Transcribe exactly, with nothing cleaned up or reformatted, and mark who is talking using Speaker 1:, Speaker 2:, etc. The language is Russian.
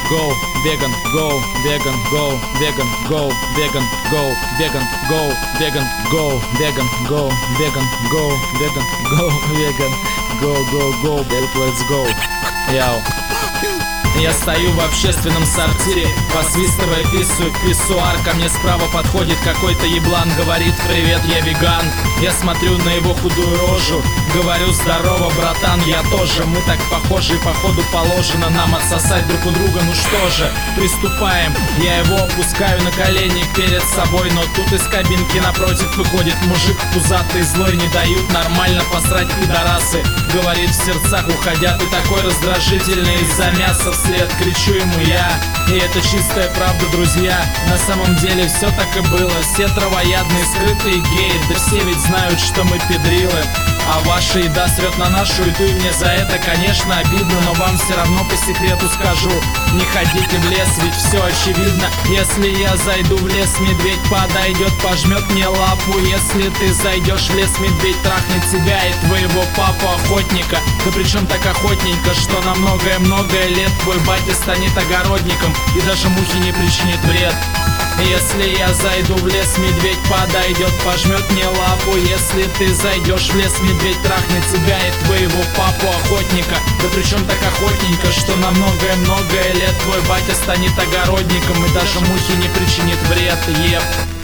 Speaker 1: go, vegan, go, vegan, go, vegan, go, vegan, go, vegan, go, vegan, go, vegan, go, vegan, go, vegan, go, vegan, go, go, go, baby, let's go. Яу. Я стою в общественном сортире, посвистывая, писаю в писсуар. Ко мне справа подходит какой-то еблан, говорит: привет, я веган. Я смотрю на его худую рожу, говорю: здорово, братан, я тоже. Мы так похожи, походу положено нам отсосать друг у друга. Ну что же, приступаем. Я его опускаю на колени перед собой, но тут из кабинки напротив выходит мужик пузатый, злой, не дают нормально посрать пидорасы. Говорит в сердцах, уходя: ты такой раздражительный, из-за мяса вслед кричу ему я. И это чистая правда, друзья. На самом деле все так и было. Все травоядные, скрытые геи, да все ведь знают, что мы педрилы. А ваша еда срет на нашу еду, и мне за это, конечно, обидно. Но вам все равно по секрету скажу: не ходите в лес, ведь все очевидно. Если я зайду в лес, медведь подойдет, пожмет мне лапу. Если ты зайдешь в лес, медведь трахнет тебя и твоего папу-охотника. Да причем так охотненько, что на многое-многое лет твой батя станет огородником и даже мухи не причинит вред. Если я зайду в лес, медведь подойдет, пожмет мне лапу. Если ты зайдешь в лес, медведь трахнет тебя и твоего папу-охотника. Да причем так охотненько, что на многое-многое лет твой батя станет огородником и даже мухи не причинит вред. Еп.